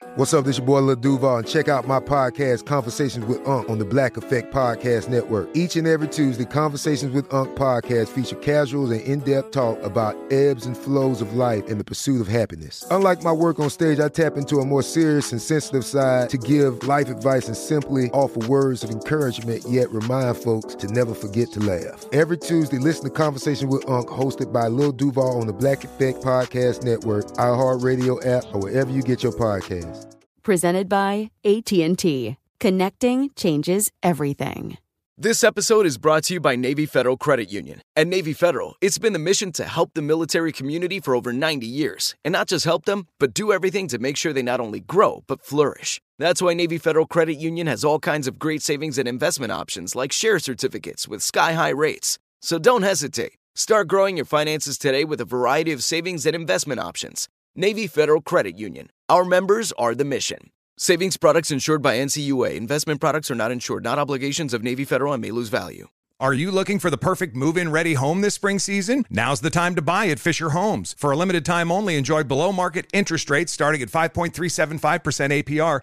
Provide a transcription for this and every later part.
What's up, this your boy Lil Duval, and check out my podcast, Conversations with Unc, on the Black Effect Podcast Network. Each and every Tuesday, Conversations with Unc podcast feature casuals and in-depth talk about ebbs and flows of life and the pursuit of happiness. Unlike my work on stage, I tap into a more serious and sensitive side to give life advice and simply offer words of encouragement, yet remind folks to never forget to laugh. Every Tuesday, listen to Conversations with Unc, hosted by Lil Duval on the Black Effect Podcast Network, iHeartRadio app, or wherever you get your podcasts. Presented by AT&T. Connecting changes everything. This episode is brought to you by Navy Federal Credit Union. At Navy Federal, it's been the mission to help the military community for over 90 years. And not just help them, but do everything to make sure they not only grow, but flourish. That's why Navy Federal Credit Union has all kinds of great savings and investment options like share certificates with sky-high rates. So don't hesitate. Start growing your finances today with a variety of savings and investment options. Navy Federal Credit Union. Our members are the mission. Savings products insured by NCUA. Investment products are not insured, not obligations of Navy Federal and may lose value. Are you looking for the perfect move-in ready home this spring season? Now's the time to buy at Fisher Homes. For a limited time only, enjoy below-market interest rates starting at 5.375% APR,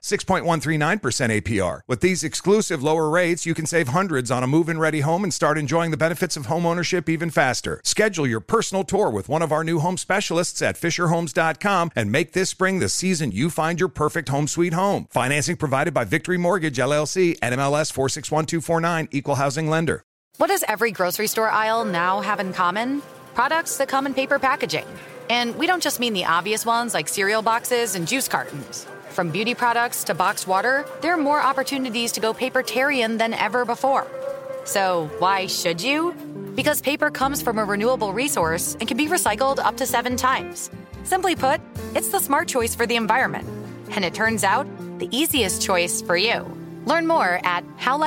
6.139% APR. With these exclusive lower rates, you can save hundreds on a move-in ready home and start enjoying the benefits of home ownership even faster. Schedule your personal tour with one of our new home specialists at FisherHomes.com and make this spring the season you find your perfect home sweet home. Financing provided by Victory Mortgage, LLC, NMLS 461249, Equal Housing Lender. What does every grocery store aisle now have in common? Products that come in paper packaging. And we don't just mean the obvious ones like cereal boxes and juice cartons. From beauty products to boxed water, there are more opportunities to go papertarian than ever before. So why should you? Because paper comes from a renewable resource and can be recycled up to 7 times. Simply put, it's the smart choice for the environment. And it turns out, the easiest choice for you. Learn more at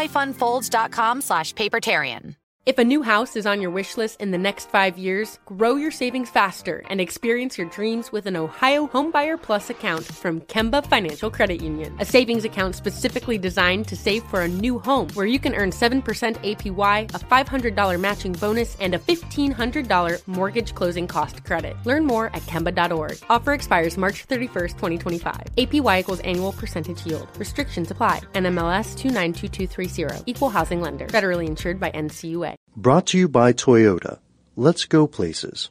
howlifeunfolds.com/papertarian. If a new house is on your wish list in the next 5 years, grow your savings faster and experience your dreams with an Ohio Homebuyer Plus account from Kemba Financial Credit Union. A savings account specifically designed to save for a new home where you can earn 7% APY, a $500 matching bonus, and a $1,500 mortgage closing cost credit. Learn more at Kemba.org. Offer expires March 31st, 2025. APY equals annual percentage yield. Restrictions apply. NMLS 292230. Equal housing lender. Federally insured by NCUA. Brought to you by Toyota. Let's go places.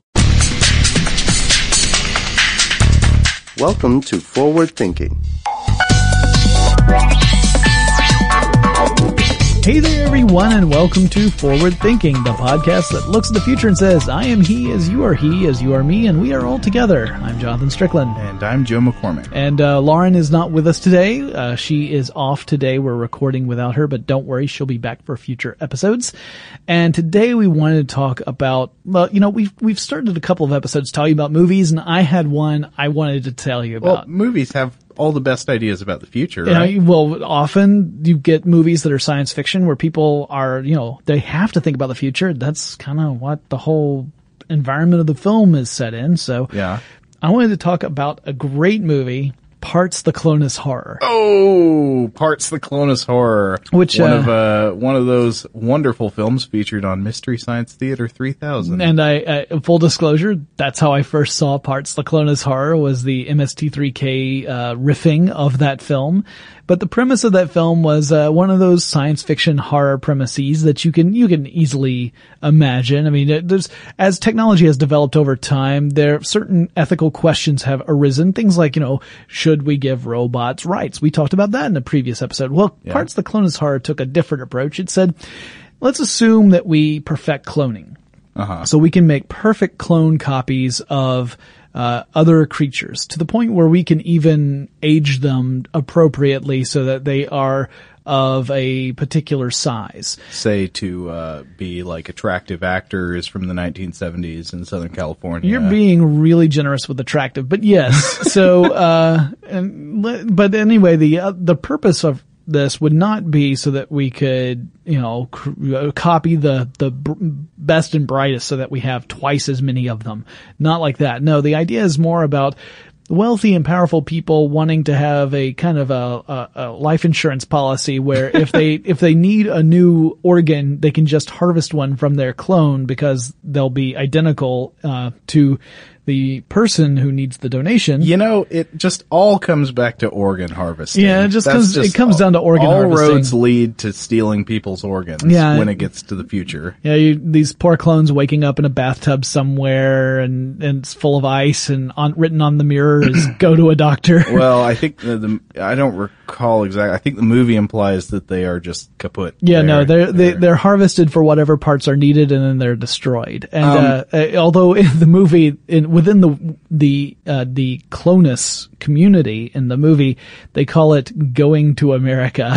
Welcome to Forward Thinking. Hey there, everyone, and welcome to Forward Thinking, the podcast that looks at the future and says, I am he, as you are me, and we are all together. I'm Jonathan Strickland. And I'm Joe McCormick. And Lauren is not with us today. She is off today. We're recording without her, but don't worry, she'll be back for future episodes. And today we wanted to talk about, well, you know, we've started a couple of episodes talking about movies, and I had one I wanted to tell you about. Well, movies have all the best ideas about the future, right? Well, often you get movies that are science fiction where people are, you know, they have to think about the future. That's kind of what the whole environment of the film is set in. So yeah, I wanted to talk about a great movie, Parts the Clonus Horror. Oh, Parts the Clonus Horror. Which, one of those wonderful films featured on Mystery Science Theater 3000. And I full disclosure, that's how I first saw Parts the Clonus Horror, was the MST3K riffing of that film. But the premise of that film was one of those science fiction horror premises that you can easily imagine. I mean, as technology has developed over time, there certain ethical questions have arisen. Things like, you know, should we give robots rights? We talked about that in a previous episode. Well, yeah. Parts of the Clonus Horror took a different approach. It said, let's assume that we perfect cloning. So we can make perfect clone copies of other creatures to the point where we can even age them appropriately so that they are of a particular size. Say to be like attractive actors from the 1970s in Southern California. You're being really generous with attractive, but yes. So, but anyway, the purpose of this would not be so that we could, you know, copy the best and brightest so that we have twice as many of them. Not like that. No, the idea is more about wealthy and powerful people wanting to have a kind of a life insurance policy where if they need a new organ, they can just harvest one from their clone because they'll be identical to the person who needs the donation. It just all comes back to organ harvesting. Yeah, it comes down to organ harvesting. All roads lead to stealing people's organs when it gets to the future. Yeah, these poor clones waking up in a bathtub somewhere and it's full of ice and written on the mirror is go to a doctor. Well, I think I don't recall exactly. I think the movie implies that they are just kaput. Yeah, they're harvested for whatever parts are needed and then they're destroyed. And although in the movie, within the Clonus community in the movie, they call it going to America.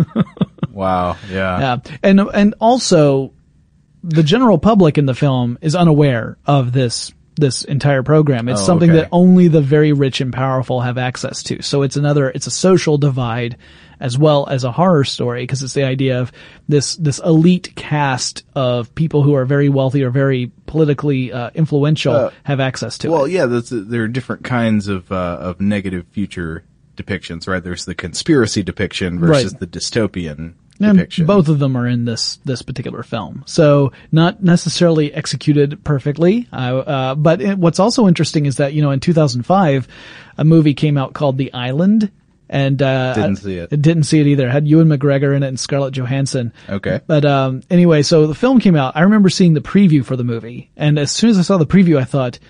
Wow. Yeah. And also the general public in the film is unaware of this entire program. It's something that only the very rich and powerful have access to. So it's a social divide as well as a horror story, because it's the idea of this elite cast of people who are very wealthy or very politically influential have access to it. Well, yeah, there are different kinds of negative future depictions, right? There's the conspiracy depiction versus the dystopian depiction. Both of them are in this particular film. So not necessarily executed perfectly. But what's also interesting is that, in 2005, a movie came out called The Island. And, didn't see it. Didn't see it either. It had Ewan McGregor in it and Scarlett Johansson. Okay. But, anyway, so the film came out. I remember seeing the preview for the movie. And as soon as I saw the preview, I thought,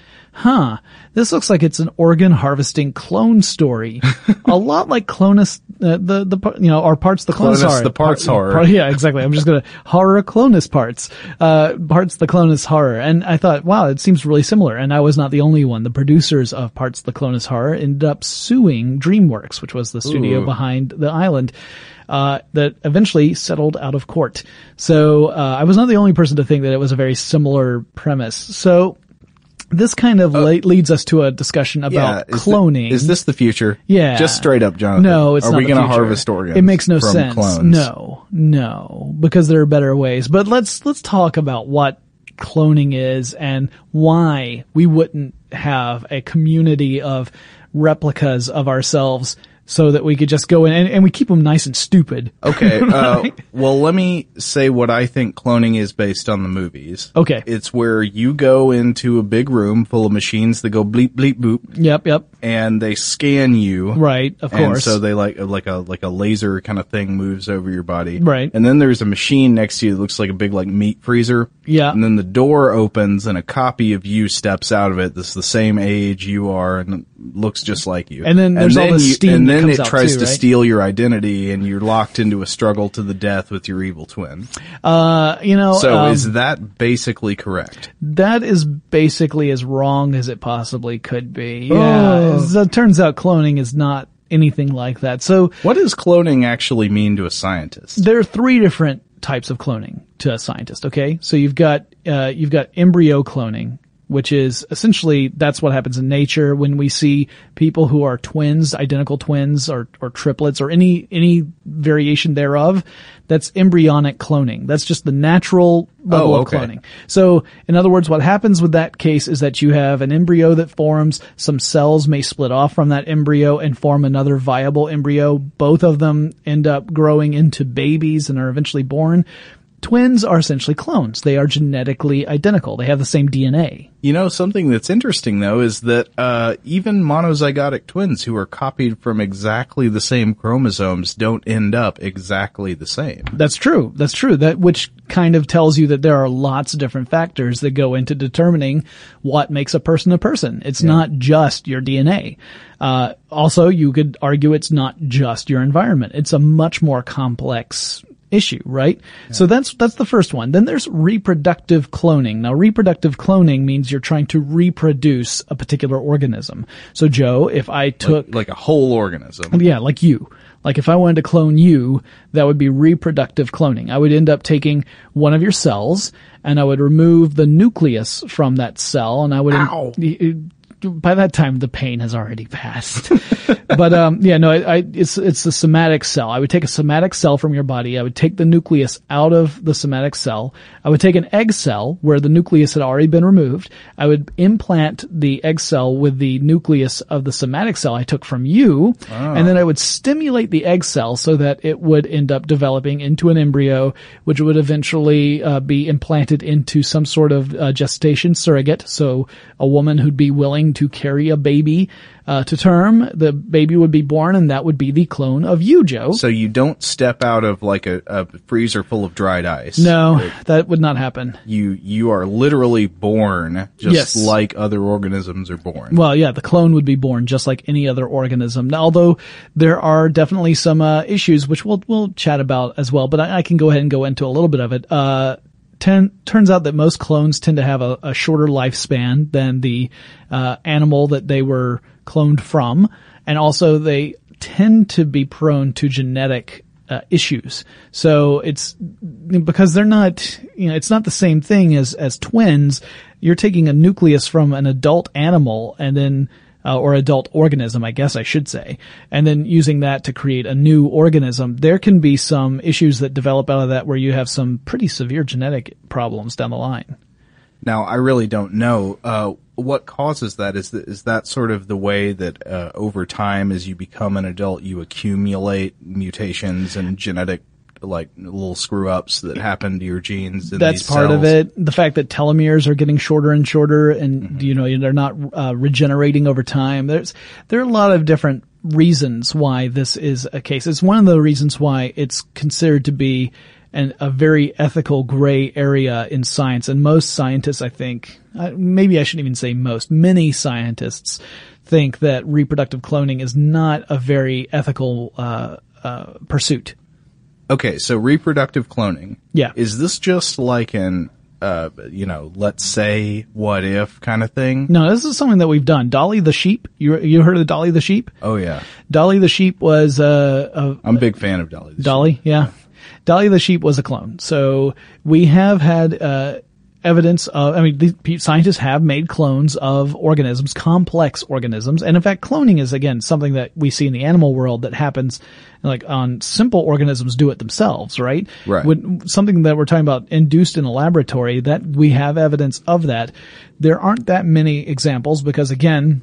this looks like it's an organ harvesting clone story. A lot like Clonus, our Parts the Clonus horror. The Parts horror. Yeah, exactly. I'm just gonna horror Clonus Parts. Parts the Clonus horror. And I thought, wow, it seems really similar. And I was not the only one. The producers of Parts the Clonus horror ended up suing DreamWorks, which was the studio behind The Island. That eventually settled out of court. So, I was not the only person to think that it was a very similar premise. So, this kind of leads us to a discussion about cloning. Is this the future? Yeah. Just straight up, Jonathan. No, it's not the future. Are we going to harvest organs? It makes no from sense. Clones? No, because there are better ways. But let's talk about what cloning is and why we wouldn't have a community of replicas of ourselves so that we could just go in and we keep them nice and stupid. Okay. Right? Well, let me say what I think cloning is based on the movies. Okay. It's where you go into a big room full of machines that go bleep, bleep, boop. Yep. And they scan you. Right, of course. And so they like a laser kind of thing moves over your body. Right. And then there's a machine next to you that looks like a big meat freezer. Yeah. And then the door opens and a copy of you steps out of it that's the same age you are and looks just like you. And then there's all this steam and then that comes it out tries too, to right? steal your identity and you're locked into a struggle to the death with your evil twin. So is that basically correct? That is basically as wrong as it possibly could be. Yeah. So it turns out cloning is not anything like that. So what does cloning actually mean to a scientist? There are three different types of cloning to a scientist, okay? So you've got embryo cloning, which is essentially, that's what happens in nature when we see people who are twins, identical twins or triplets or any variation thereof. That's embryonic cloning. That's just the natural level of cloning. So, in other words, what happens with that case is that you have an embryo that forms, some cells may split off from that embryo and form another viable embryo. Both of them end up growing into babies and are eventually born. Twins are essentially clones. They are genetically identical. They have the same DNA. Something that's interesting, though, is that even monozygotic twins who are copied from exactly the same chromosomes don't end up exactly the same. That's true. That which kind of tells you that there are lots of different factors that go into determining what makes a person a person. It's not just your DNA. Also, you could argue it's not just your environment. It's a much more complex issue, right? Yeah. So that's the first one. Then there's reproductive cloning. Now, reproductive cloning means you're trying to reproduce a particular organism. So, Joe, if I took like a whole organism. Yeah, like you. Like if I wanted to clone you, that would be reproductive cloning. I would end up taking one of your cells and I would remove the nucleus from that cell and I would by that time the pain has already passed. But it's the somatic cell. I would take a somatic cell from your body. I would take the nucleus out of the somatic cell. I would take an egg cell where the nucleus had already been removed. I would implant the egg cell with the nucleus of the somatic cell I took from you, and then I would stimulate the egg cell so that it would end up developing into an embryo, which would eventually be implanted into some sort of gestation surrogate. So a woman who'd be willing to carry a baby to term, the baby would be born, and that would be the clone of you, Joe. So you don't step out of like a freezer full of dried ice. No, that would not happen. You are literally born just like other organisms are born. Well, yeah, the clone would be born just like any other organism. Now, although there are definitely some issues which we'll chat about as well, but I can go ahead and go into a little bit of it. Turns out that most clones tend to have a shorter lifespan than the animal that they were cloned from, and also they tend to be prone to genetic issues. So it's because they're not, it's not the same thing as twins. You're taking a nucleus from an adult animal and then or adult organism, I guess I should say, and then using that to create a new organism. There can be some issues that develop out of that where you have some pretty severe genetic problems down the line. Now, I really don't know what causes that. Is that sort of the way that over time, as you become an adult, you accumulate mutations and genetic like little screw ups that happen to your genes? That's part of it. The fact that telomeres are getting shorter and shorter, and they're not regenerating over time. There are a lot of different reasons why this is a case. It's one of the reasons why it's considered to be a very ethical gray area in science. And most scientists, I think, maybe I shouldn't even say most, many scientists think that reproductive cloning is not a very ethical pursuit. Okay, so reproductive cloning. Yeah. Is this just like an, let's say, what if kind of thing? No, this is something that we've done. Dolly the sheep. You heard of Dolly the sheep? Oh, yeah. Dolly the sheep was I'm a big fan of Dolly the sheep. Dolly, yeah. Dolly the sheep was a clone. So we have had evidence of, scientists have made clones of organisms, complex organisms. And in fact, cloning is, again, something that we see in the animal world that happens like on simple organisms do it themselves, right? Right. Something that we're talking about induced in a laboratory, that we have evidence of that. There aren't that many examples because, again,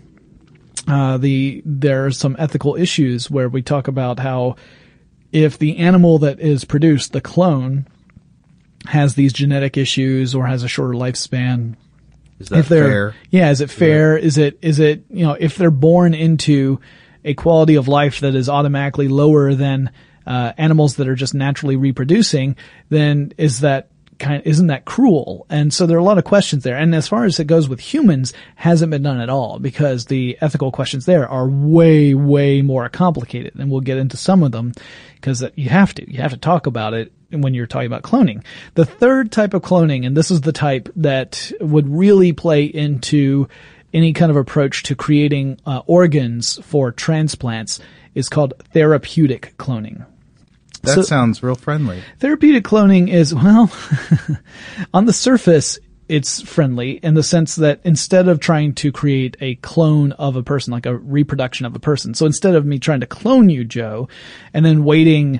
there are some ethical issues where we talk about how if the animal that is produced, the clone, has these genetic issues or has a shorter lifespan, is that fair? Yeah, is it fair? Is it, if they're born into a quality of life that is automatically lower than animals that are just naturally reproducing, then isn't that cruel? And so there are a lot of questions there. And as far as it goes with humans, hasn't been done at all because the ethical questions there are way, way more complicated. And we'll get into some of them because you have to talk about it when you're talking about cloning. The third type of cloning, and this is the type that would really play into any kind of approach to creating organs for transplants, is called therapeutic cloning. That sounds real friendly. Therapeutic cloning is, well, on the surface, it's friendly in the sense that instead of trying to create a clone of a person, like a reproduction of a person, so instead of me trying to clone you, Joe, and then waiting,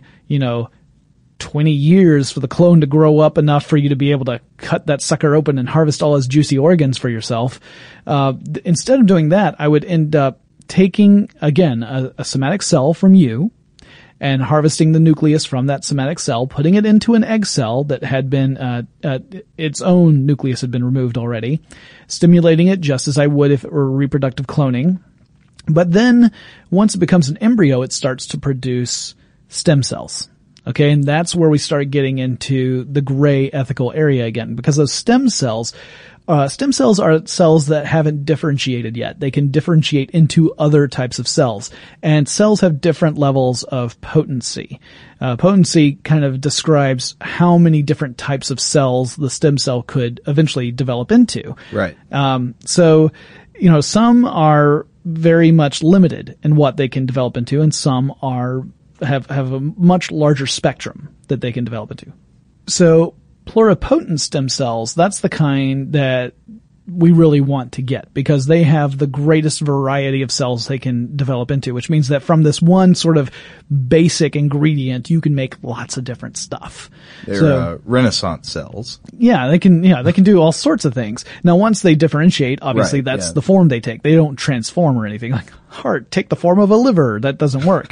20 years for the clone to grow up enough for you to be able to cut that sucker open and harvest all his juicy organs for yourself, instead of doing that, I would end up taking, again, a somatic cell from you, and harvesting the nucleus from that somatic cell, putting it into an egg cell that had been, its own nucleus had been removed already, stimulating it just as I would if it were reproductive cloning. But then, once it becomes an embryo, it starts to produce stem cells. Okay, and that's where we start getting into the gray ethical area again, because those stem cells are cells that haven't differentiated yet. They can differentiate into other types of cells, and cells have different levels of potency. Potency kind of describes how many different types of cells the stem cell could eventually develop into. Right. So, some are very much limited in what they can develop into, and some have a much larger spectrum that they can develop into. So pluripotent stem cells, that's the kind that we really want to get, because they have the greatest variety of cells they can develop into, which means that from this one sort of basic ingredient, you can make lots of different stuff. They're Renaissance cells. Yeah, they can do all sorts of things. Now, once they differentiate, obviously that's the form they take. They don't transform or anything like heart, take the form of a liver. That doesn't work.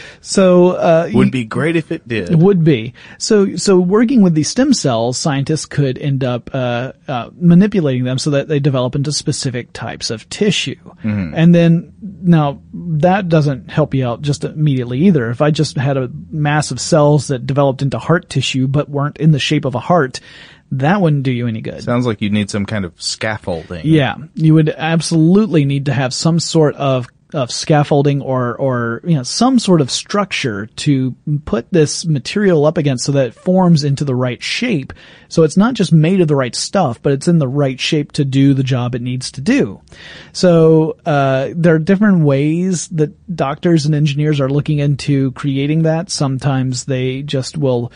So, would be great if it did. It would be. So working with these stem cells, scientists could end up, manipulating them so that they develop into specific types of tissue. Mm-hmm. And then, now, that doesn't help you out just immediately either. If I just had a mass of cells that developed into heart tissue but weren't in the shape of a heart, that wouldn't do you any good. Sounds like you'd need some kind of scaffolding. Yeah, you would absolutely need to have some sort of scaffolding or some sort of structure to put this material up against so that it forms into the right shape. So it's not just made of the right stuff, but it's in the right shape to do the job it needs to do. So there are different ways that doctors and engineers are looking into creating that. Sometimes they just will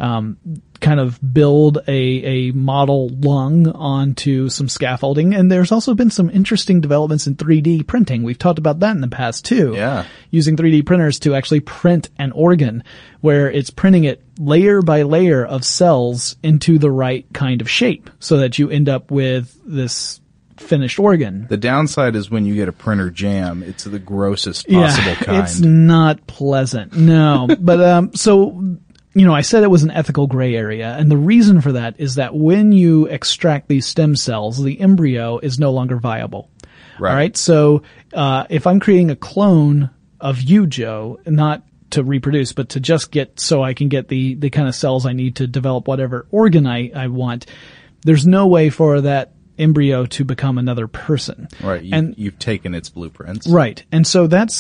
kind of build a model lung onto some scaffolding. And there's also been some interesting developments in 3D printing. We've talked about that in the past too. Yeah. Using 3D printers to actually print an organ, where it's printing it layer by layer of cells into the right kind of shape so that you end up with this finished organ. The downside is when you get a printer jam, it's the grossest possible kind. It's not pleasant. No. But so I said it was an ethical gray area, and the reason for that is that when you extract these stem cells, the embryo is no longer viable. Right. All right. So, if I'm creating a clone of you, Joe, not to reproduce, but to just get, so I can get the kind of cells I need to develop whatever organ I want, there's no way for that embryo to become another person. Right. You've taken its blueprints. Right. And so that's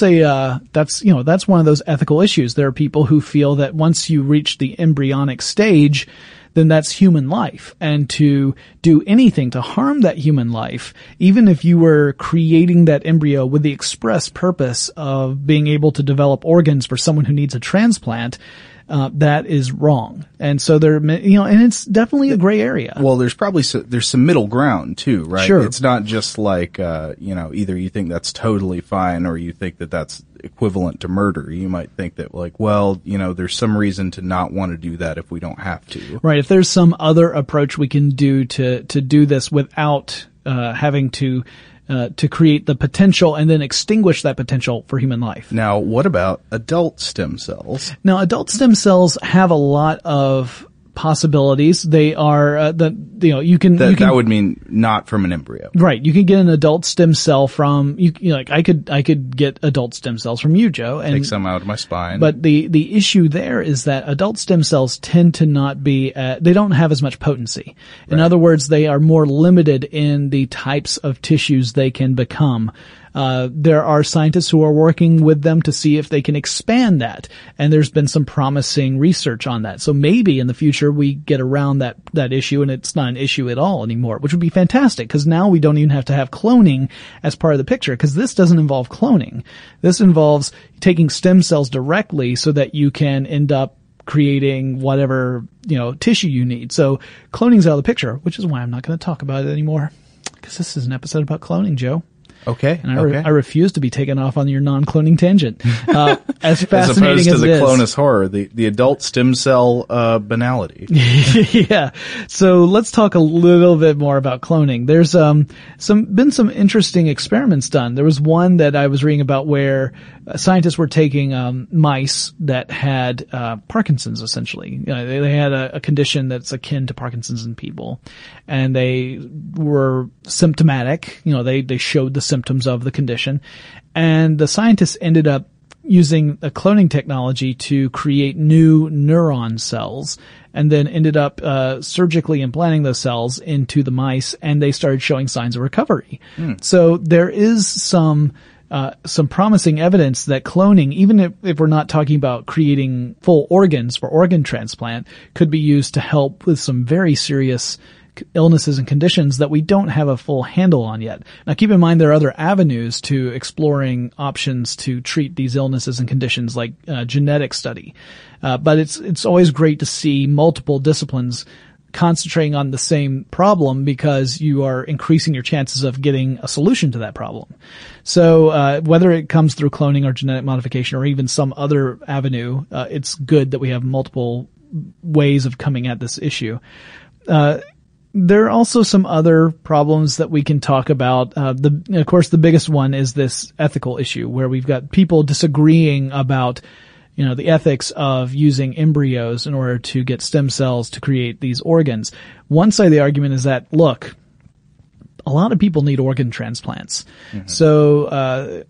that's one of those ethical issues. There are people who feel that once you reach the embryonic stage, then that's human life. And to do anything to harm that human life, even if you were creating that embryo with the express purpose of being able to develop organs for someone who needs a transplant, that is wrong. And so and it's definitely a gray area. Well, there's probably there's some middle ground too, right? Sure. It's not just like, either you think that's totally fine or you think that that's equivalent to murder. You might think that there's some reason to not want to do that if we don't have to. Right. If there's some other approach we can do to do this without, having to create the potential and then extinguish that potential for human life. Now, what about adult stem cells? Now, adult stem cells have a lot of possibilities. They are that would mean not from an embryo. Right. You can get an adult stem cell from I could get adult stem cells from you, Joe, and take some out of my spine. But the issue there is that adult stem cells tend to not be they don't have as much potency. In other words, they are more limited in the types of tissues they can become. There are scientists who are working with them to see if they can expand that. And there's been some promising research on that. So maybe in the future we get around that issue and it's not an issue at all anymore, which would be fantastic, because now we don't even have to have cloning as part of the picture, because this doesn't involve cloning. This involves taking stem cells directly so that you can end up creating whatever, tissue you need. So cloning's out of the picture, which is why I'm not going to talk about it anymore, because this is an episode about cloning, Joe. Okay. And I refuse to be taken off on your non-cloning tangent. As fascinating as opposed to the it is. clonus horror, the adult stem cell banality. Yeah. So let's talk a little bit more about cloning. There's been some interesting experiments done. There was one that I was reading about where scientists were taking mice that had Parkinson's, essentially. They had a condition that's akin to Parkinson's in people, and they were symptomatic. They showed the symptoms of the condition, and the scientists ended up using a cloning technology to create new neuron cells, and then ended up surgically implanting those cells into the mice, and they started showing signs of recovery. So there is some promising evidence that cloning, even if we're not talking about creating full organs for organ transplant, could be used to help with some very serious illnesses and conditions that we don't have a full handle on yet. Now, keep in mind there are other avenues to exploring options to treat these illnesses and conditions, like genetic study. But it's always great to see multiple disciplines concentrating on the same problem because you are increasing your chances of getting a solution to that problem. So, whether it comes through cloning or genetic modification or even some other avenue, it's good that we have multiple ways of coming at this issue. There are also some other problems that we can talk about. Of course, the biggest one is this ethical issue where we've got people disagreeing about, the ethics of using embryos in order to get stem cells to create these organs. One side of the argument is that, look, a lot of people need organ transplants. Mm-hmm. So,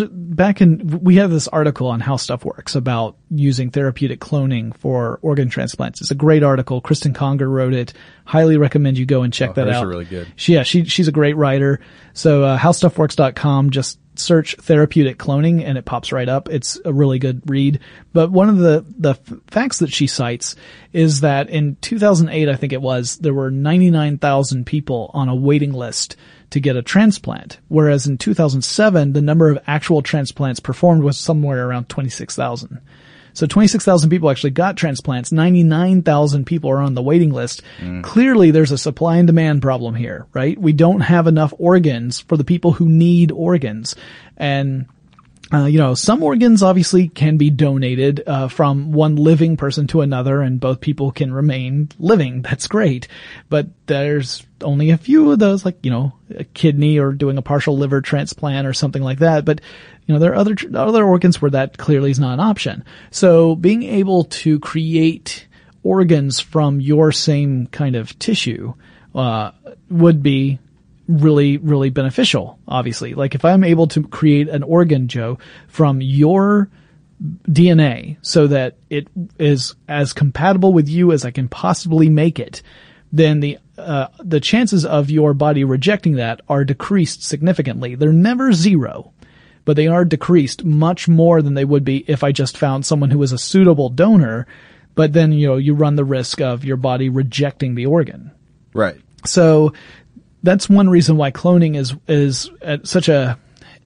we have this article on How Stuff Works about using therapeutic cloning for organ transplants. It's a great article. Kristen Conger wrote it. Highly recommend you go and check that out. Really good. She's a great writer. So, howstuffworks.com, just search therapeutic cloning and it pops right up. It's a really good read. But one of the facts that she cites is that in 2008, I think it was, there were 99,000 people on a waiting list to get a transplant. Whereas in 2007, the number of actual transplants performed was somewhere around 26,000. So 26,000 people actually got transplants. 99,000 people are on the waiting list. Clearly there's a supply and demand problem here, right? We don't have enough organs for the people who need organs. And, some organs obviously can be donated, from one living person to another and both people can remain living. That's great. But there's only a few of those, like, a kidney or doing a partial liver transplant or something like that. But, there are other organs where that clearly is not an option. So being able to create organs from your same kind of tissue, would be really, really beneficial, obviously. Like if I'm able to create an organ, Joe, from your DNA so that it is as compatible with you as I can possibly make it, then the chances of your body rejecting that are decreased significantly. They're never zero, but they are decreased much more than they would be if I just found someone who was a suitable donor, but then, you run the risk of your body rejecting the organ. Right. So that's one reason why cloning is such a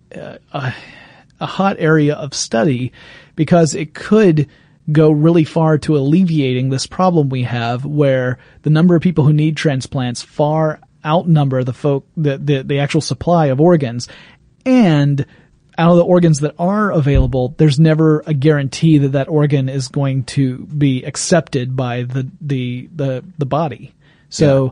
hot area of study, because it could go really far to alleviating this problem we have where the number of people who need transplants far outnumber the actual supply of organs. And out of the organs that are available, there's never a guarantee that organ is going to be accepted by the body. So,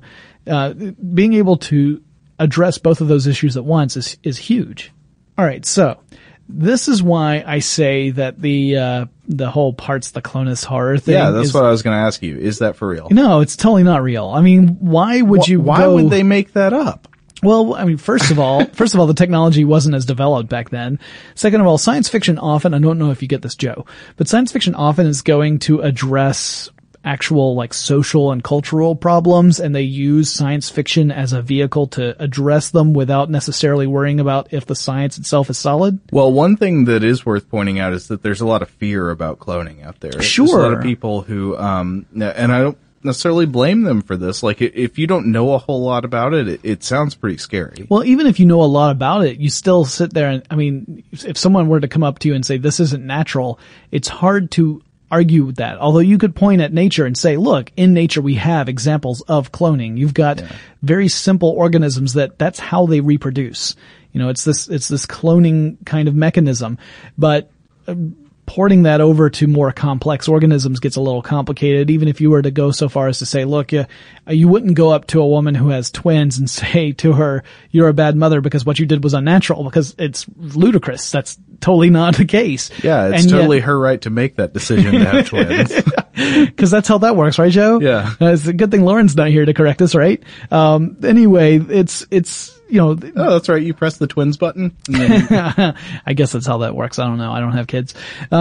being able to address both of those issues at once is huge. All right. So this is why I say that the whole parts the Clonus horror thing. Yeah, that's what I was going to ask you. Is that for real? No, it's totally not real. I mean, why would they make that up? Well, I mean, first of all, the technology wasn't as developed back then. Second of all, science fiction often, I don't know if you get this, Joe, but science fiction often is going to address actual like social and cultural problems, and they use science fiction as a vehicle to address them without necessarily worrying about if the science itself is solid. Well, one thing that is worth pointing out is that there's a lot of fear about cloning out there. Sure. There's a lot of people who, and I don't necessarily blame them for this. Like, if you don't know a whole lot about it, it sounds pretty scary. Well, even if you know a lot about it, you still sit there and, I mean, if someone were to come up to you and say, this isn't natural, it's hard to argue with that. Although you could point at nature and say, look, in nature we have examples of cloning. You've got very simple organisms that's how they reproduce. It's this cloning kind of mechanism. But porting that over to more complex organisms gets a little complicated. Even if you were to go so far as to say, look, you wouldn't go up to a woman who has twins and say to her, you're a bad mother because what you did was unnatural, because it's ludicrous. That's totally not the case. Yeah, it's totally her right to make that decision to have twins. Because that's how that works, right, Joe? Yeah. It's a good thing Lauren's not here to correct us, right? Anyway, it's oh, that's right. You press the twins button. And then I guess that's how that works. I don't know. I don't have kids.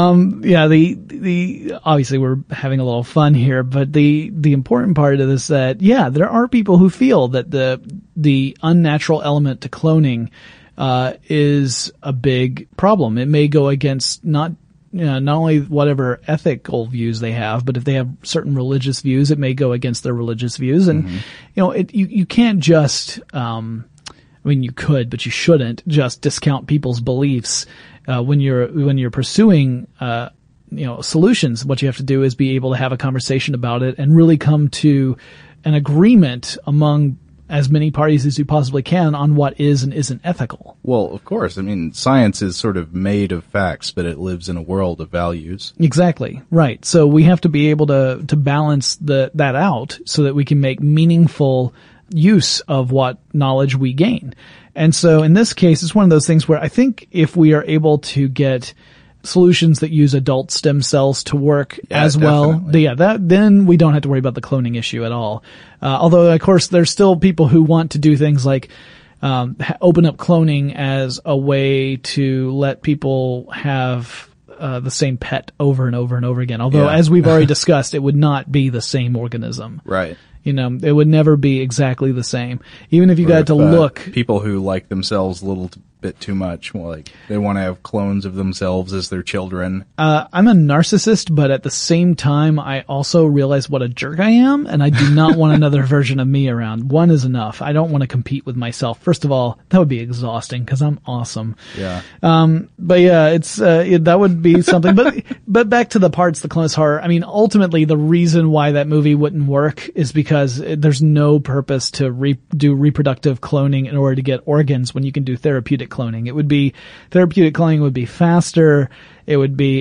The obviously we're having a little fun here, but the important part of this that, there are people who feel that the unnatural element to cloning, is a big problem. It may go against not only whatever ethical views they have, but if they have certain religious views, it may go against their religious views. And, you can't just, you could, but you shouldn't just discount people's beliefs. When you're pursuing, solutions, what you have to do is be able to have a conversation about it and really come to an agreement among as many parties as you possibly can on what is and isn't ethical. Well, of course. I mean, science is sort of made of facts, but it lives in a world of values. Exactly. Right. So we have to be able to balance that out so that we can make meaningful use of what knowledge we gain. And so in this case, it's one of those things where I think if we are able to get solutions that use adult stem cells to work as well, then we don't have to worry about the cloning issue at all. Although, of course, there's still people who want to do things like open up cloning as a way to let people have the same pet over and over and over again. Although, as we've already discussed, it would not be the same organism. Right. You know, it would never be exactly the same. Even if you got to look. People who like themselves a little bit too much, like they want to have clones of themselves as their children. I'm a narcissist, but at the same time, I also realize what a jerk I am, and I do not want another version of me around. One is enough. I don't want to compete with myself. First of all, that would be exhausting because I'm awesome. Yeah. But yeah, it's that would be something. But back to the parts, the Clonus horror. I mean, ultimately, the reason why that movie wouldn't work is because there's no purpose to do reproductive cloning in order to get organs when you can do therapeutic cloning. Therapeutic cloning would be faster. It would be,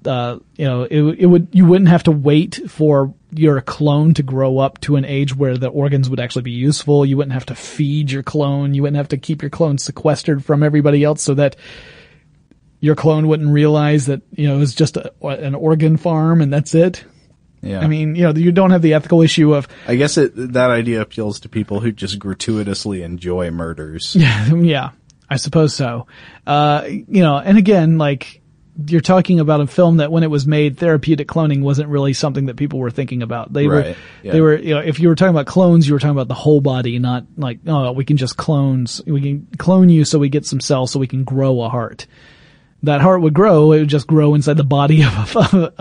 you wouldn't have to wait for your clone to grow up to an age where the organs would actually be useful. You wouldn't have to feed your clone. You wouldn't have to keep your clone sequestered from everybody else so that your clone wouldn't realize that, it was just an organ farm and that's it. Yeah. I mean, you don't have the ethical issue of. I guess that idea appeals to people who just gratuitously enjoy murders. Yeah. I suppose so. And again, like, you're talking about a film that when it was made, therapeutic cloning wasn't really something that people were thinking about. They were, if you were talking about clones, you were talking about the whole body, not like, we can clone you so we get some cells so we can grow a heart. That heart would grow, it would just grow inside the body of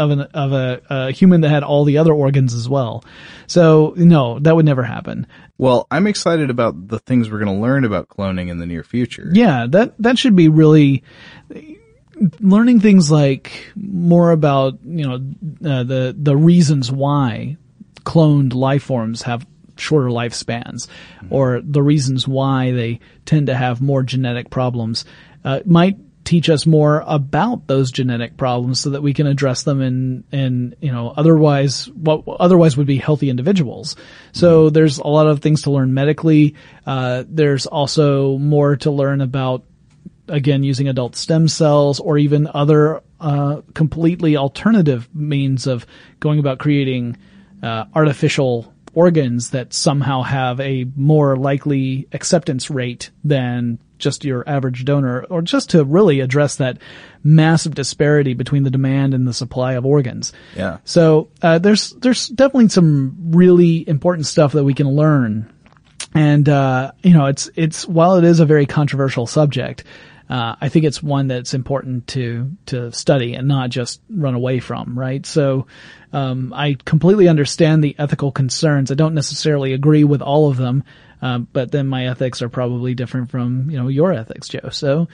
a human that had all the other organs as well. So, no, that would never happen. Well, I'm excited about the things we're going to learn about cloning in the near future. Yeah, that should be really learning things like more about, the reasons why cloned life forms have shorter lifespans, or the reasons why they tend to have more genetic problems, might teach us more about those genetic problems so that we can address them in otherwise would be healthy individuals. So there's a lot of things to learn medically. There's also more to learn about, again, using adult stem cells or even other completely alternative means of going about creating artificial organs that somehow have a more likely acceptance rate than just your average donor, or just to really address that massive disparity between the demand and the supply of organs. Yeah. So there's definitely some really important stuff that we can learn, and it's while it is a very controversial subject, I think it's one that's important to study and not just run away from, right? So I completely understand the ethical concerns. I don't necessarily agree with all of them. But then my ethics are probably different from, your ethics, Joe. So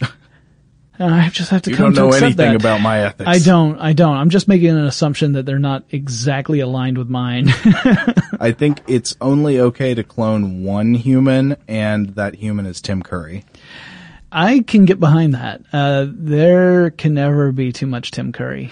I just have to come to accept that. You don't know anything about my ethics. I don't. I'm just making an assumption that they're not exactly aligned with mine. I think it's only okay to clone one human, and that human is Tim Curry. I can get behind that. There can never be too much Tim Curry.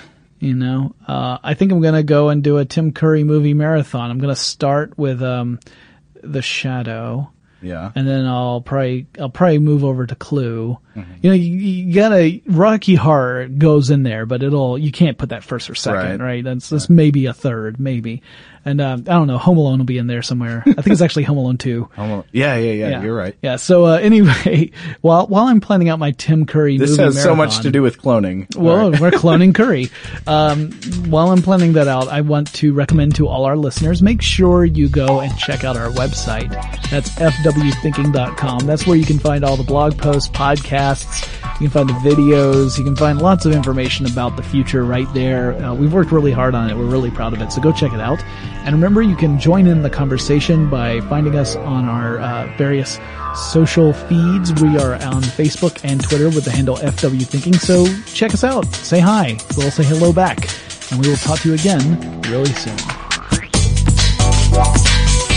I think I'm going to go and do a Tim Curry movie marathon. I'm going to start with The Shadow. Yeah. And then I'll probably move over to Clue. Mm-hmm. You gotta, Rocky Horror goes in there, but you can't put that first or second, right? That's maybe a third, maybe. And, I don't know, Home Alone will be in there somewhere. I think it's actually Home Alone 2. Yeah, you're right. Yeah, so, anyway, while I'm planning out my Tim Curry movie marathon. This has so much to do with cloning. Well, we're cloning Curry. While I'm planning that out, I want to recommend to all our listeners, make sure you go and check out our website. That's fwthinking.com. That's where you can find all the blog posts, podcasts, you can find the videos, you can find lots of information about the future right there. We've worked really hard on it. We're really proud of it. So go check it out. And remember, you can join in the conversation by finding us on our various social feeds. We are on Facebook and Twitter with the handle FWThinking. So check us out. Say hi. We'll say hello back. And we will talk to you again really soon.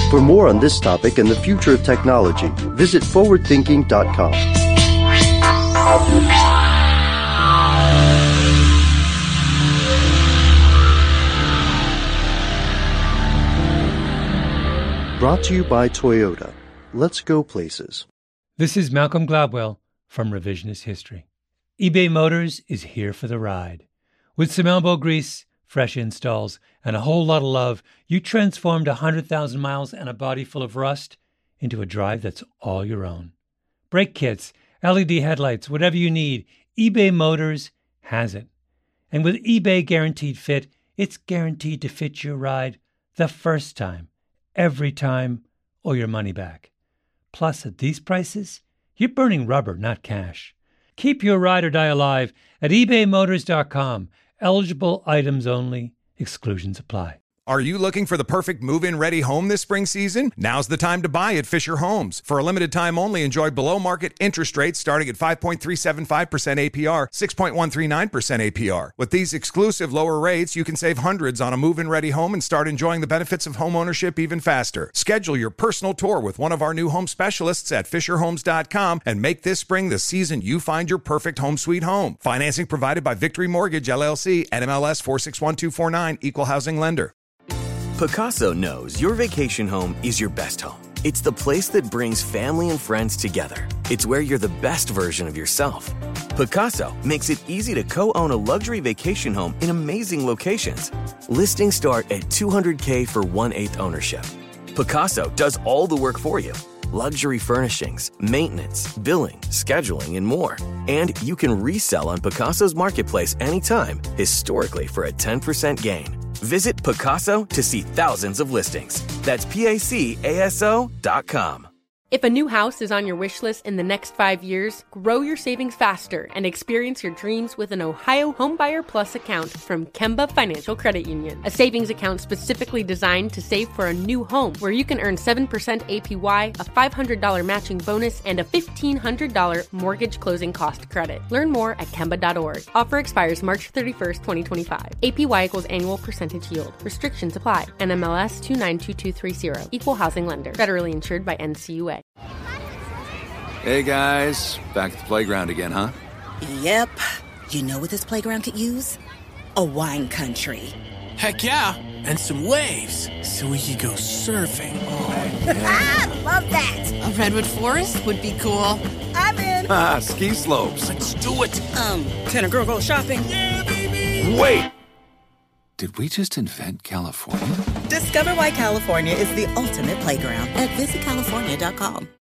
For more on this topic and the future of technology, visit forwardthinking.com. Brought to you by Toyota. Let's go places. This is Malcolm Gladwell from Revisionist History. eBay Motors is here for the ride. With some elbow grease, fresh installs, and a whole lot of love, you transformed 100,000 miles and a body full of rust into a drive that's all your own. Brake kits, LED headlights, whatever you need, eBay Motors has it. And with eBay Guaranteed Fit, it's guaranteed to fit your ride the first time, every time, or your money back. Plus, at these prices, you're burning rubber, not cash. Keep your ride or die alive at ebaymotors.com. Eligible items only. Exclusions apply. Are you looking for the perfect move-in ready home this spring season? Now's the time to buy at Fisher Homes. For a limited time only, enjoy below-market interest rates starting at 5.375% APR, 6.139% APR. With these exclusive lower rates, you can save hundreds on a move-in ready home and start enjoying the benefits of homeownership even faster. Schedule your personal tour with one of our new home specialists at FisherHomes.com and make this spring the season you find your perfect home sweet home. Financing provided by Victory Mortgage, LLC, NMLS 461249, Equal Housing Lender. Pacaso knows your vacation home is your best home. It's the place that brings family and friends together. It's where you're the best version of yourself. Pacaso makes it easy to co-own a luxury vacation home in amazing locations. Listings start at $200K for 1/8 ownership. Pacaso does all the work for you. Luxury furnishings, maintenance, billing, scheduling, and more. And you can resell on Pacaso's marketplace anytime, historically for a 10% gain. Visit Pacaso to see thousands of listings. That's PACASO.com. If a new house is on your wish list in the next 5 years, grow your savings faster and experience your dreams with an Ohio Homebuyer Plus account from Kemba Financial Credit Union. A savings account specifically designed to save for a new home where you can earn 7% APY, a $500 matching bonus, and a $1,500 mortgage closing cost credit. Learn more at Kemba.org. Offer expires March 31st, 2025. APY equals annual percentage yield. Restrictions apply. NMLS 292230. Equal housing lender. Federally insured by NCUA. Hey guys, back at the playground again, huh? Yep. You know what this playground could use? A wine country. Heck yeah, and some waves so we could go surfing. Oh, yeah. Love that. A redwood forest would be cool. I'm in. Ski slopes. Let's do it. Can a girl go shopping? Yeah, baby. Wait. Did we just invent California? Discover why California is the ultimate playground at visitcalifornia.com.